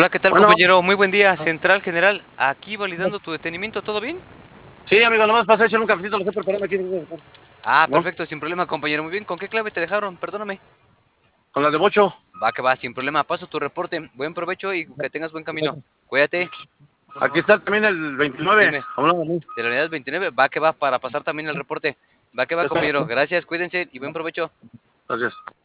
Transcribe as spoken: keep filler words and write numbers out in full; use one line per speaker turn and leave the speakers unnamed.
Hola, ¿qué tal,
Bueno.
compañero? Muy buen día, Central General, aquí validando tu detenimiento, ¿todo bien?
Sí, amigo, nomás pasa a echar un cafecito, lo estoy preparando aquí.
Ah,
¿No?
perfecto, sin problema, compañero. Muy bien, ¿con qué clave te dejaron? Perdóname.
Con las de bocho.
Va que va, sin problema. Paso tu reporte. Buen provecho y que tengas buen camino. Cuídate.
Aquí está también el veintinueve.
Dime,
A un lado de mí.
de la unidad veintinueve, va que va para pasar también el reporte. Va que va,
Ya está.
compañero. Gracias, cuídense y buen provecho.
Gracias.